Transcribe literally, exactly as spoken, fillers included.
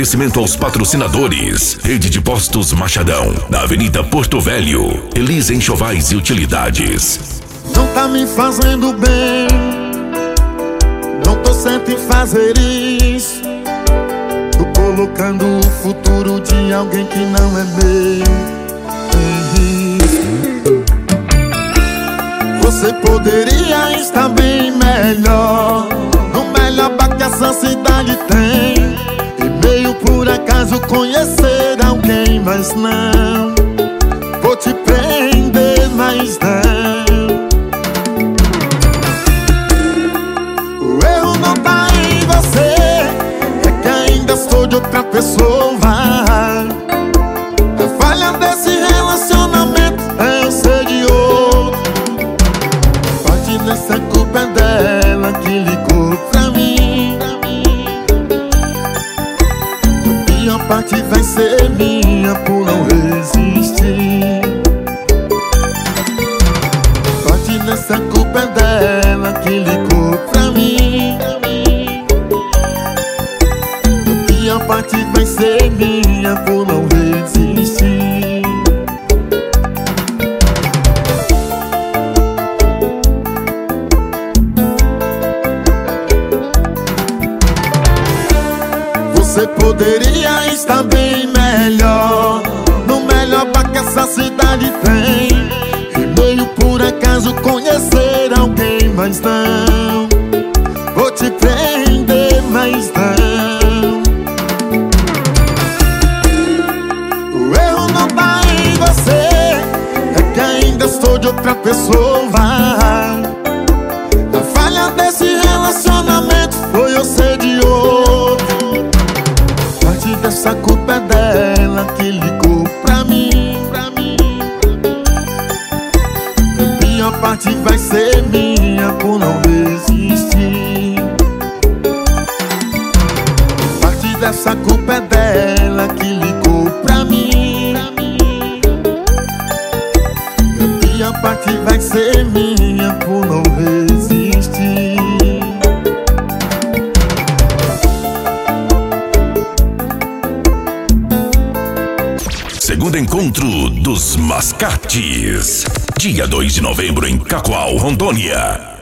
Agradecimento aos patrocinadores: Rede de Postos Machadão, na Avenida Porto Velho, Elisa Enxovais e Utilidades. Não tá me fazendo bem, não tô certo em fazer isso. Tô colocando o futuro de alguém que não é meu. Você poderia estar bem melhor, no melhor bar que essa cidade tem, e meio por acaso conhecer alguém, mas não vou te prender, mas não. O erro não tá em você, é que ainda sou de outra pessoa. A falha desse relacionamento é eu ser de outro. Parte dessa culpa é dela que ligou pra mim. A pior parte vai ser minha por não resistir. Parte dessa culpa é dela que ligou pra mim. A pior parte vai ser minha por não resistir. Você poderia estar bem melhor, no melhor bar que essa cidade tem, e meio por acaso conhecer alguém, mas não vou te prender, mas não. O erro não tá em você, é que ainda estou de outra pessoa. A falha desse relacionamento foi eu ser de outro. Parte dessa culpa é dela que ligou pra mim. A pior parte vai ser minha por não resistir. Parte dessa culpa é dela que ligou pra mim. A pior parte vai ser minha por não resistir. Segundo encontro dos Mascates, dia dois de novembro em Cacoal, Rondônia.